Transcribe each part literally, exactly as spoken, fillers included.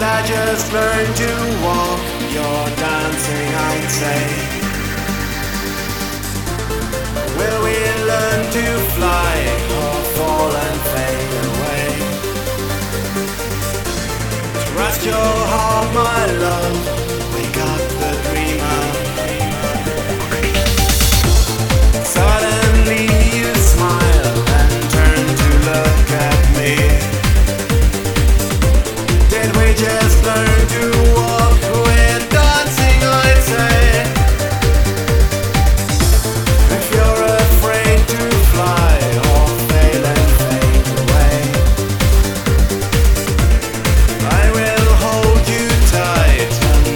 I just learned to walk, you're dancing, I'd say. Will we learn to fly or fall and fade away? Trust your heart, my love, wake up the dreamer. Suddenly you smile and turn to look at me. Did we just learn to walk? We're dancing, I'd say. If you're afraid to fly or fail and fade away, I will hold you tight and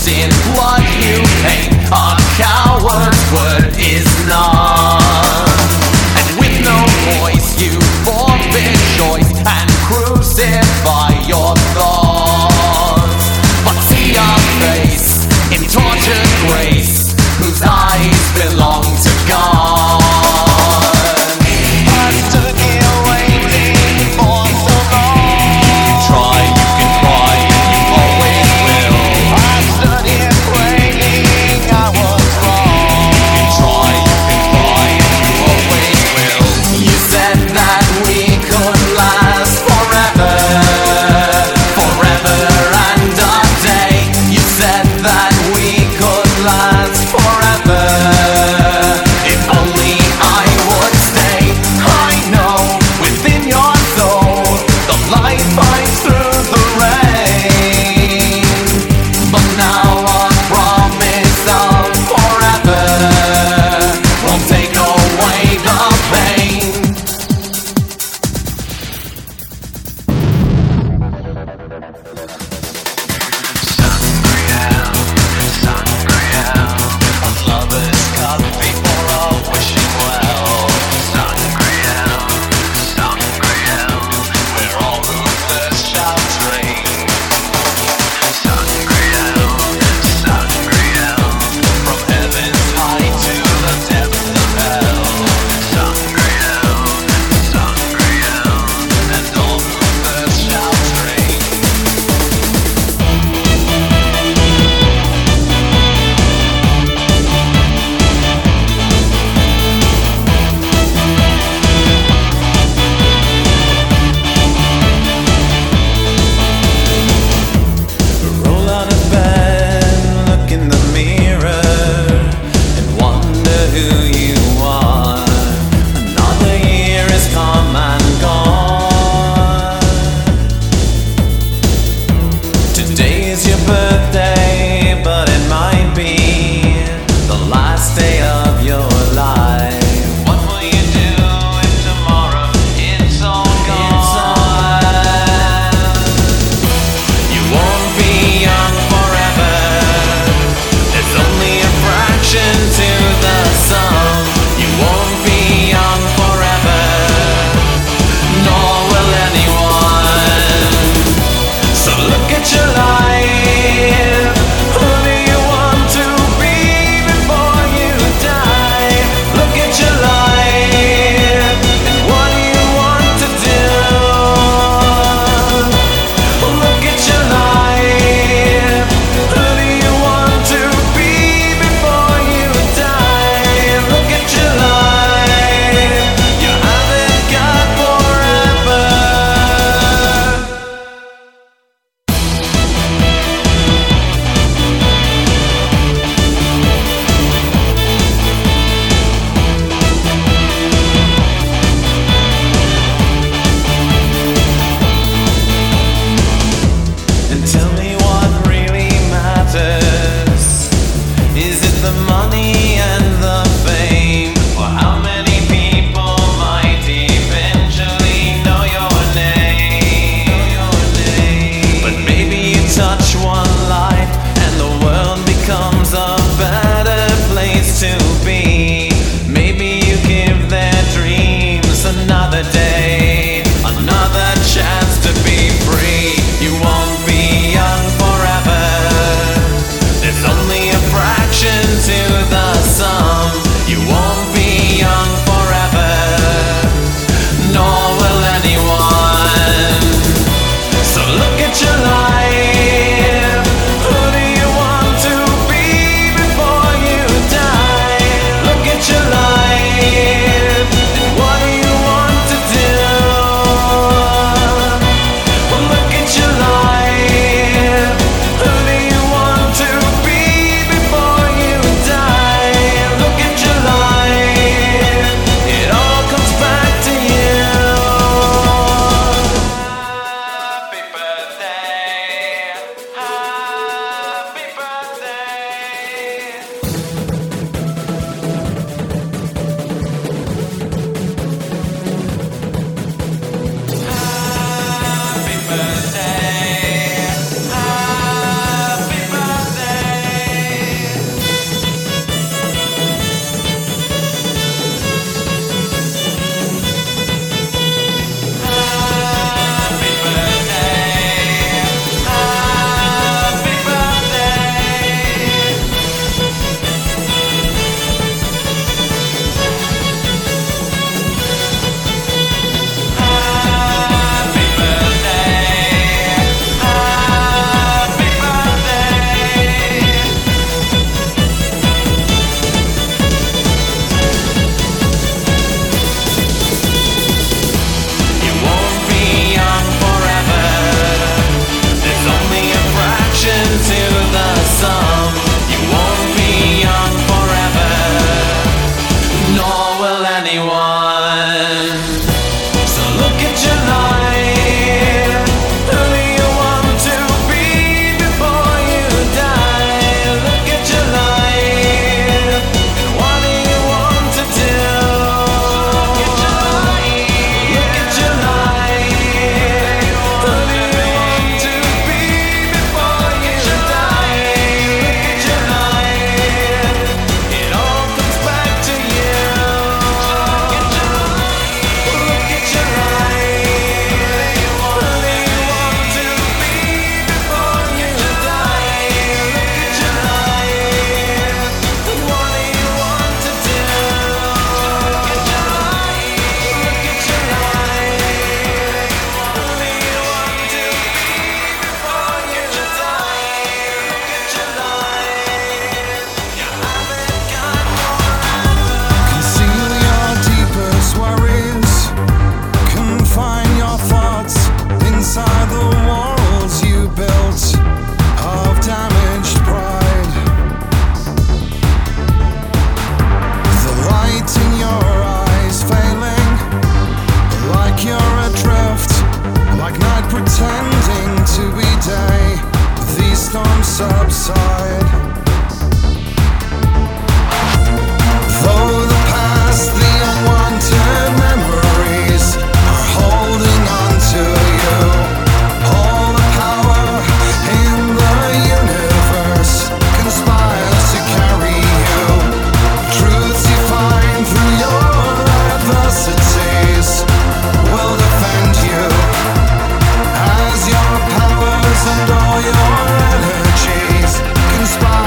believes in what you hate. A coward's word is none. And with no voice you forfeit choice and crucify your thoughts. But see your face in tortured grace, whose eyes belong to God. I stood here waiting for so long. You can try, you can cry, and you always will. I stood here praying subside. Though the past, the unwanted memories are holding on to you. All the power in the universe conspires to carry you. Truths you find through your adversities will defend you. As your powers and all your energies conspire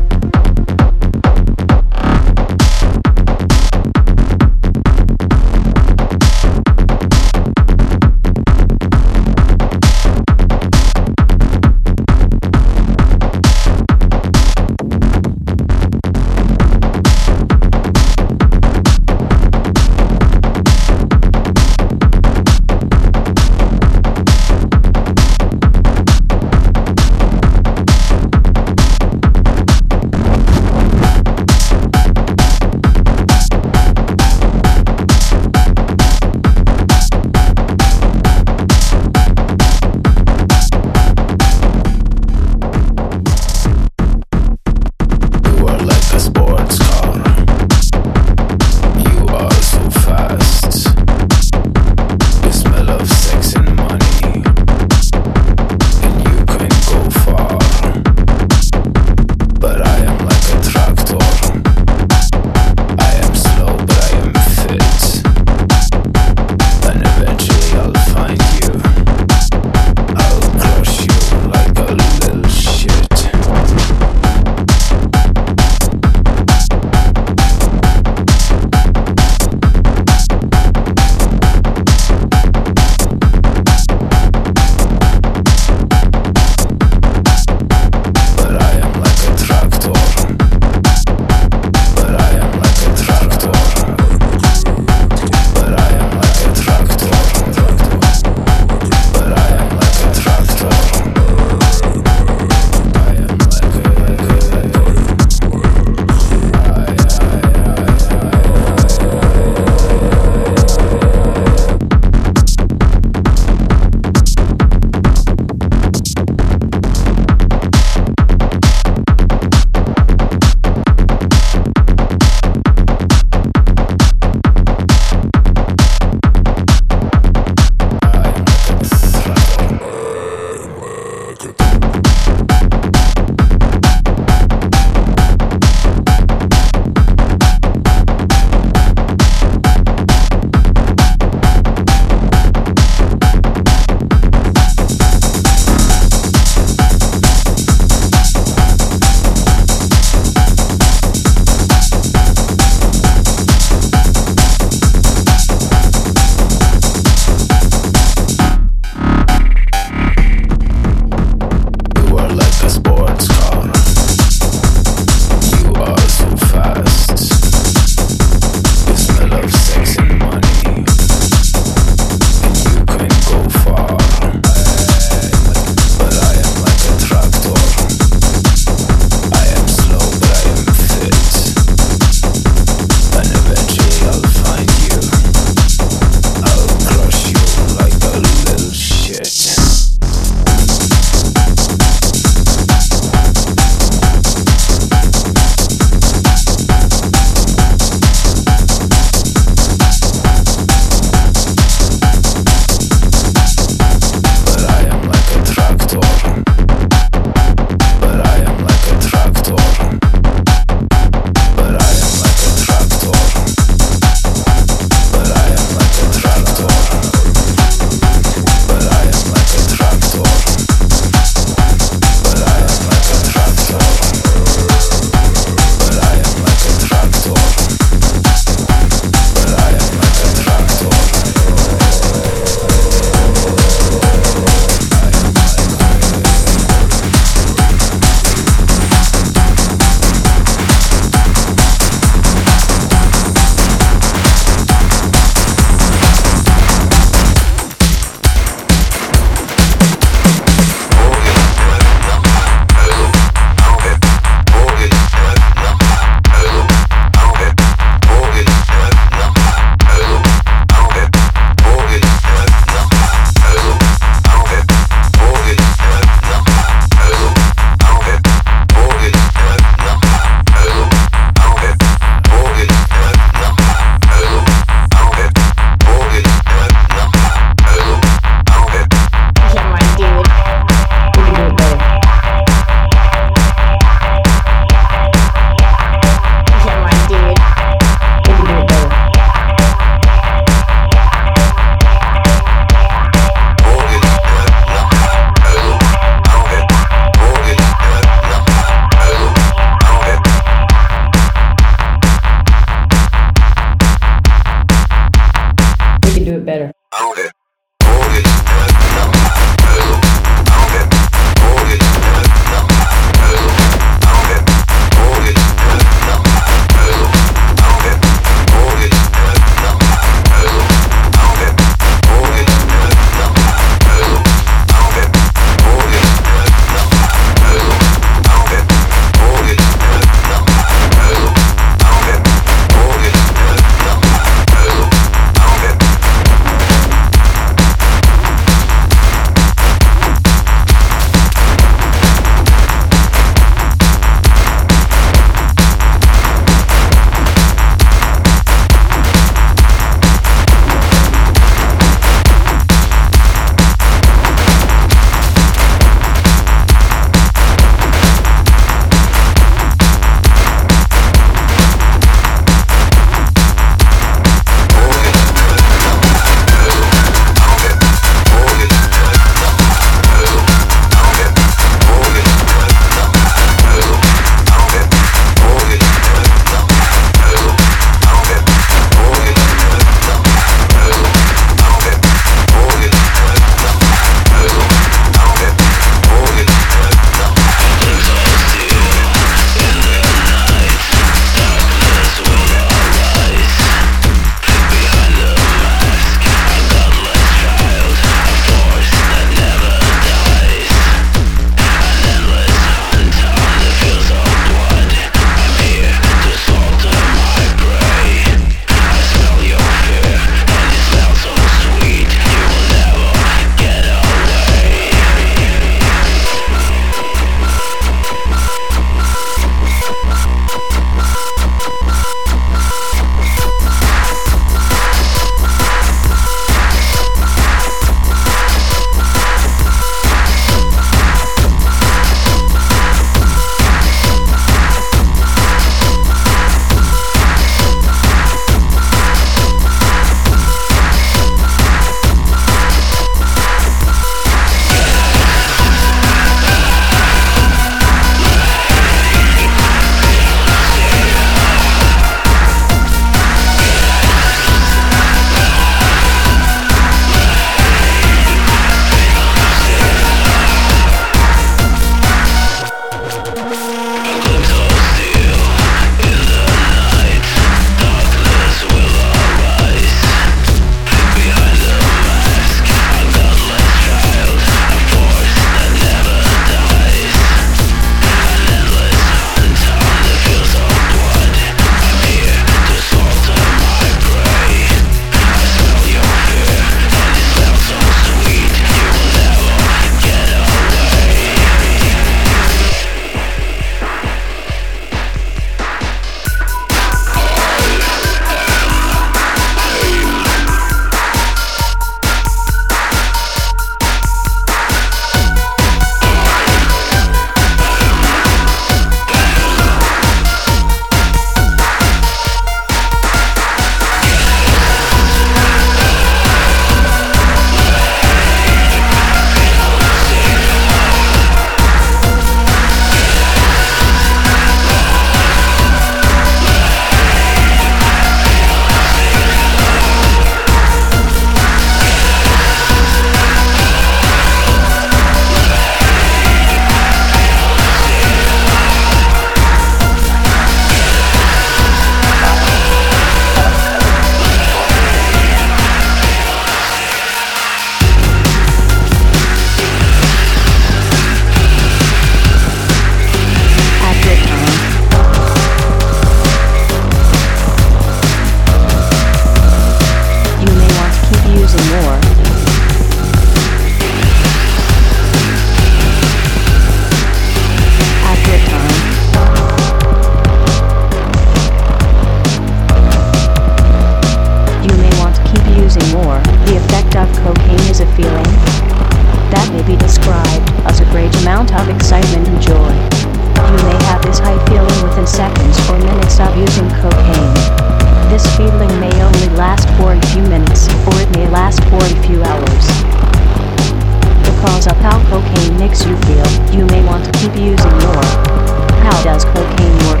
feeling may only last for a few minutes, or it may last for a few hours. Because of how cocaine makes you feel, you may want to keep using more. How does cocaine work?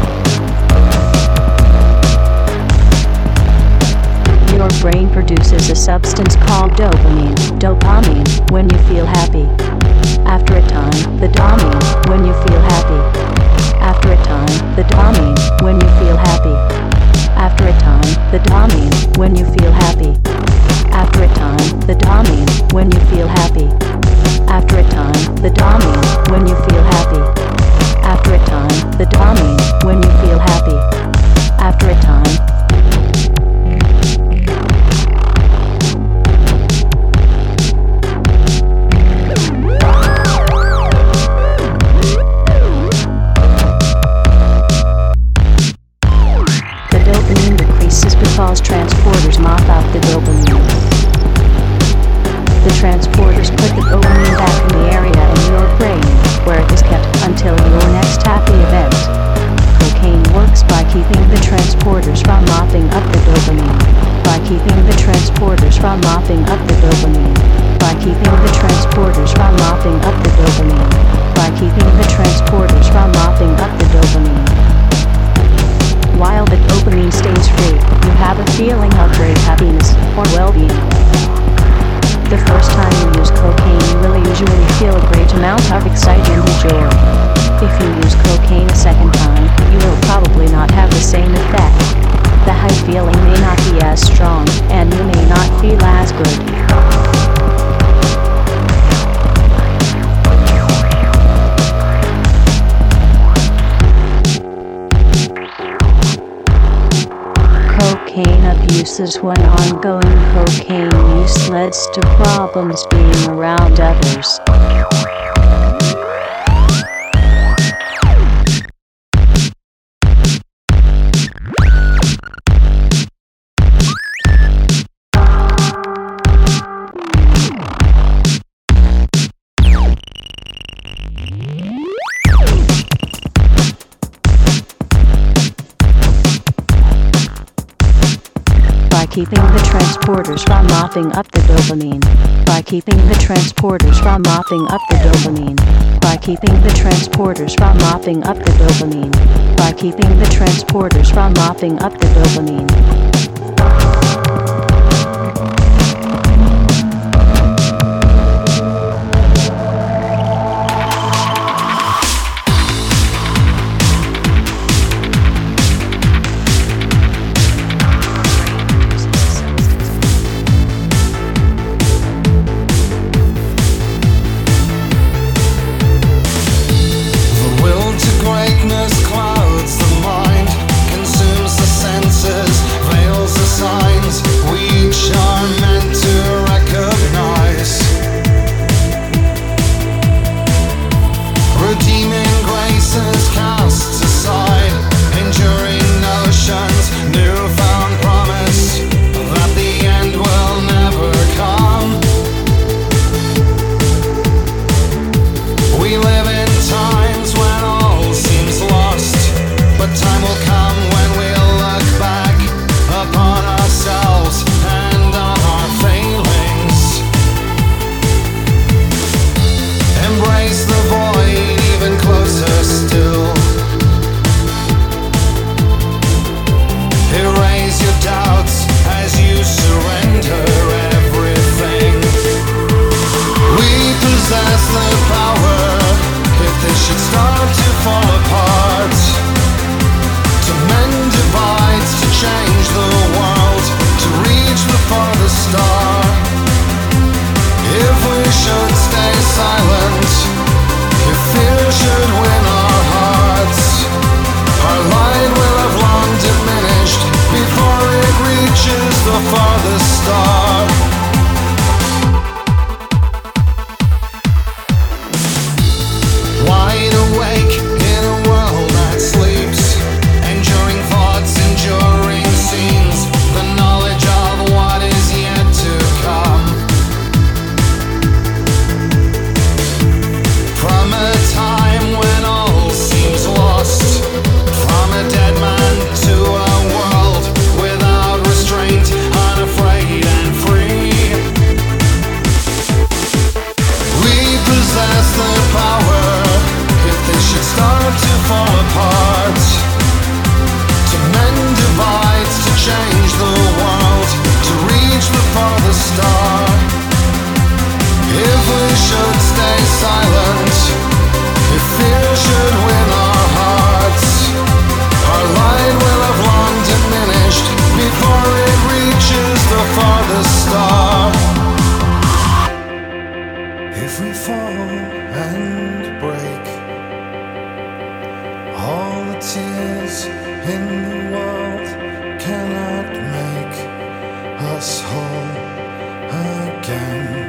Your brain produces a substance called dopamine, dopamine, when you feel happy. After a time, the dopamine, when you feel happy. After a time, the dopamine, when you feel happy. After a time, the dopamine, when you feel happy. After a time, the dopamine, when you feel happy. After a time, the dopamine, when you feel happy. After a time, the dopamine, when you feel happy. After a time. Because transporters mop out the dopamine. The transporters put the dopamine back in the area in your brain, where it is kept until your next happy event. Cocaine works by keeping the transporters from mopping up the dopamine. By keeping the transporters from mopping up the dopamine. By keeping the transporters from mopping up the dopamine. By keeping the transporters from mopping up the dopamine. While the dopamine stays free, you have a feeling of great happiness or well-being. The first time you use cocaine, you will usually feel a great amount of excitement and joy. If you use cocaine a second time, you will probably not have the same effect. The high feeling may not be as strong, and you may not feel as good. Cocaine abuse is when ongoing cocaine use leads to problems being around others. By keeping the transporters from mopping up the dopamine. By keeping the transporters from mopping up the dopamine. By keeping the transporters from mopping up the dopamine. By keeping the transporters from mopping up the dopamine. Clouds the mind, consumes the senses, veils in the world cannot make us whole again.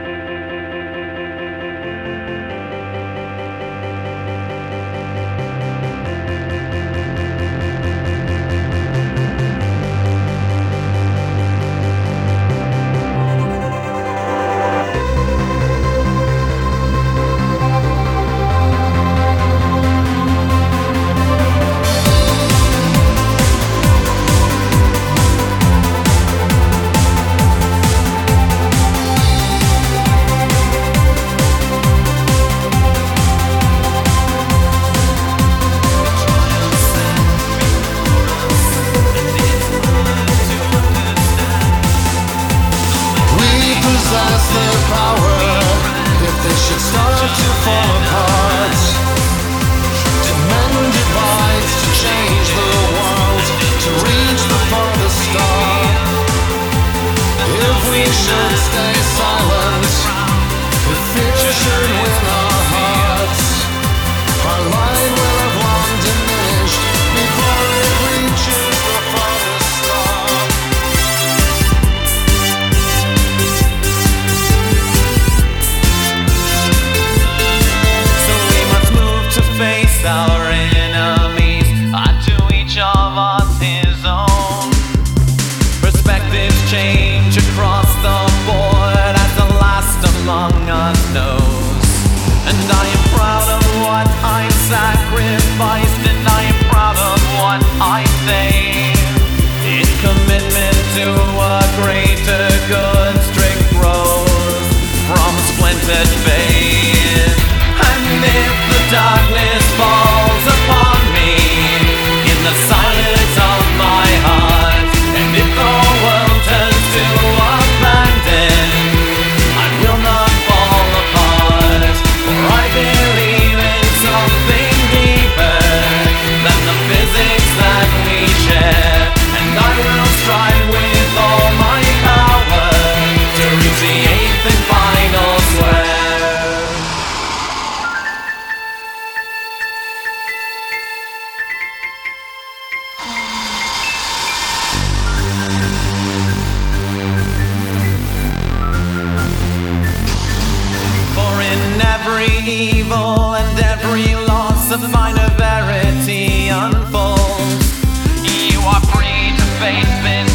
Evil and every loss of minor verity unfolds. You are free to face this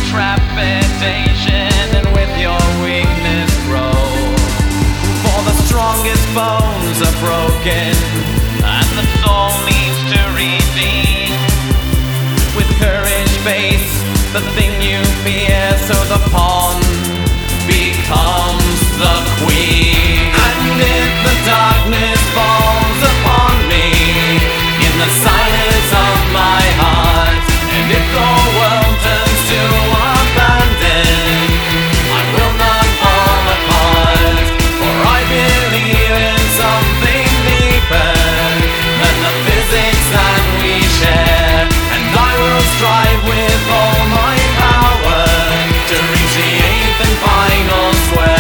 trepidation and with your weakness grow. For the strongest bones are broken and the soul needs to redeem. With courage face the thing you fear, so the pawn becomes the queen. And if the darkness falls upon me in the silence of my heart, and if the world turns to abandon, I will not fall apart, for I believe in something deeper than the physics that we share, and I will strive with all my power to reach the eighth and final square.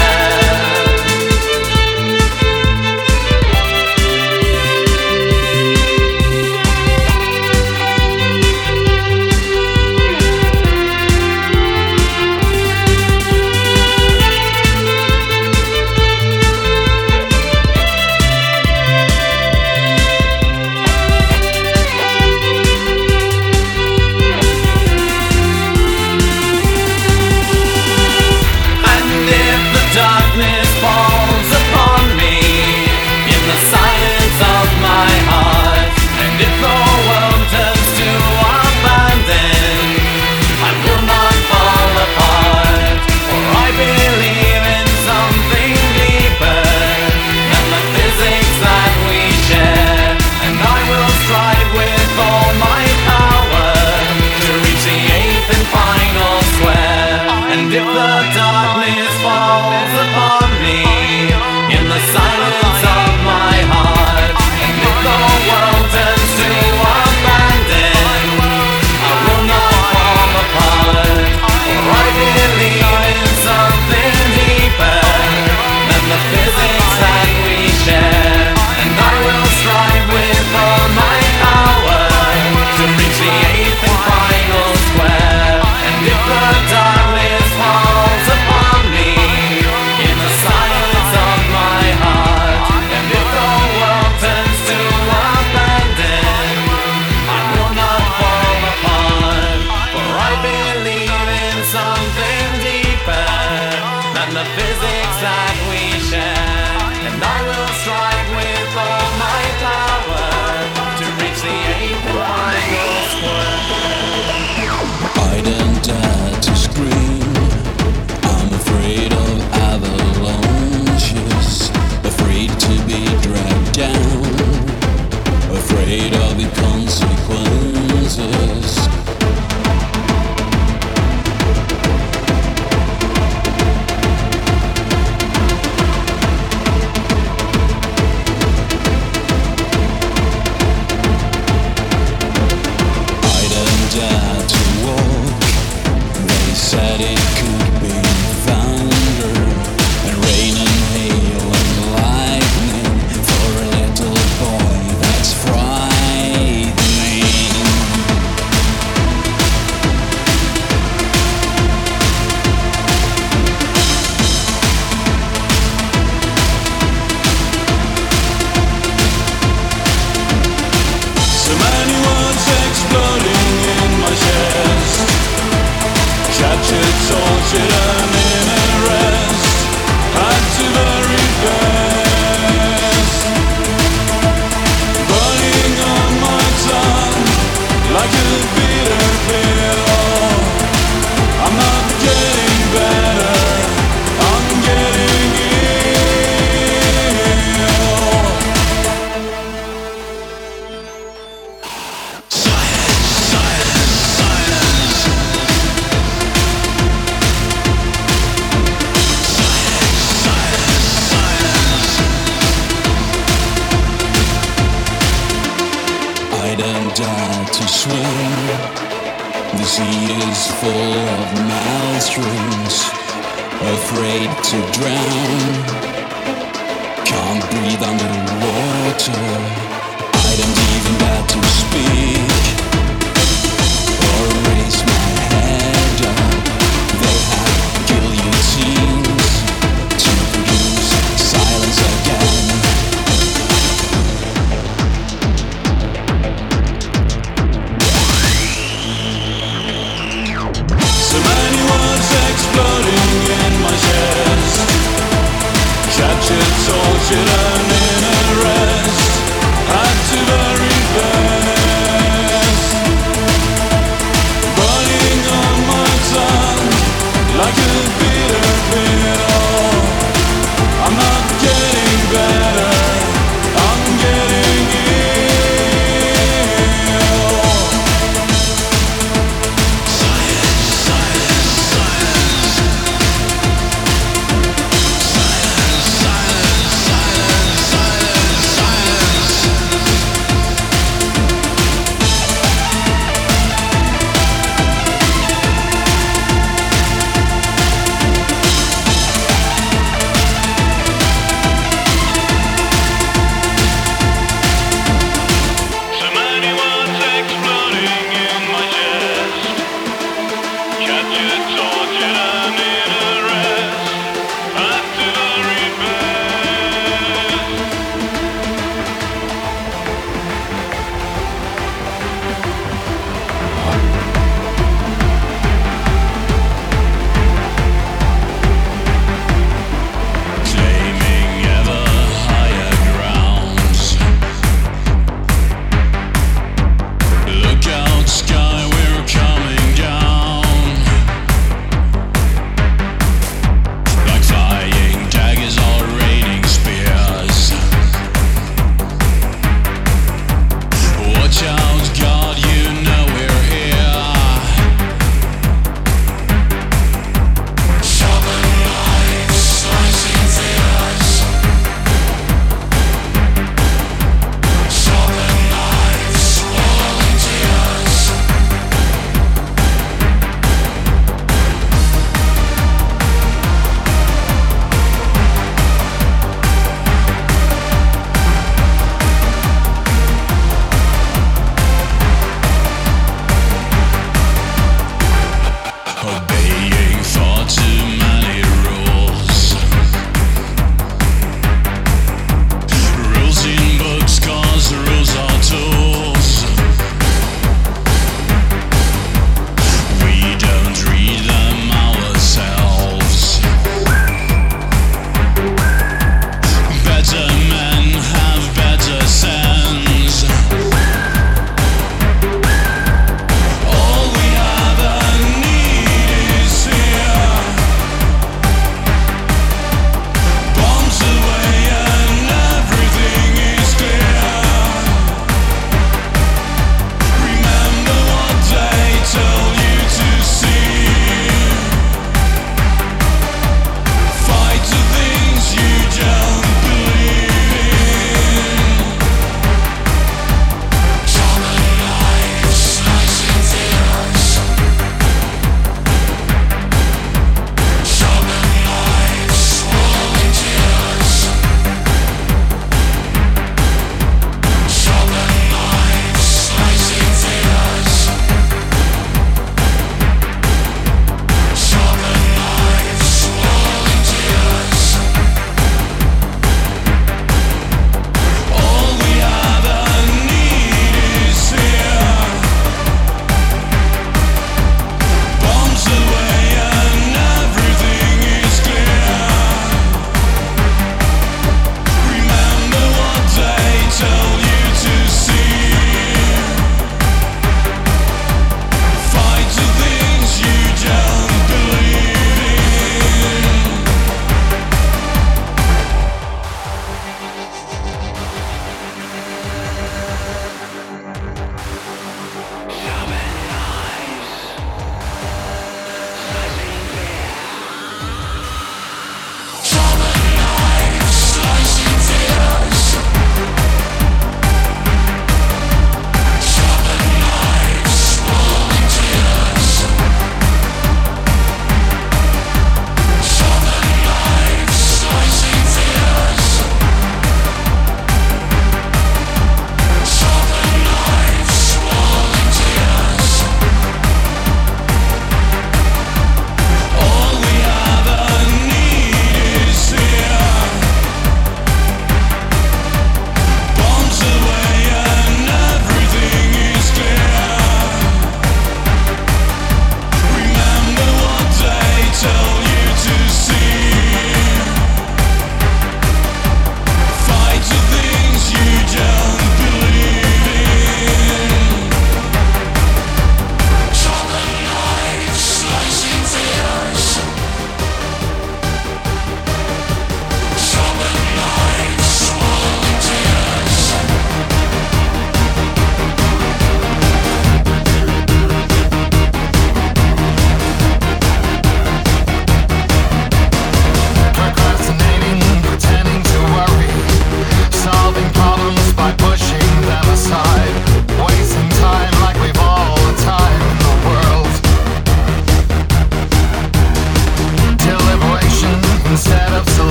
And I will strive with all my power to reach the eighth that we share. And I will strive with all my power to reach the eighth mile square. I don't dare to scream. I'm afraid of avalanches, afraid to be dragged down, afraid of the consequences. Said it could be thunder and rain and hail and lightning for a little boy that's frightening. So many words exploding in my chest, captured, tortured, and in arrest, at the very best. Burning on my tongue like a bitter pill. I'm not getting better, I'm getting ill. Silence, silence, silence. I don't dare to swim. The sea is full of maelstroms, afraid to drown. Can't breathe underwater. I don't even dare to speak or raise my head up. They have guillotines to produce silence again. So many words exploding in my chest, captured, tortured, and in arrest, at the very best. Burning on my tongue like a bitter pill. I'm not getting better, I'm getting ill. Silence, silence, silence. Silence, silence, silence.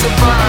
crucified.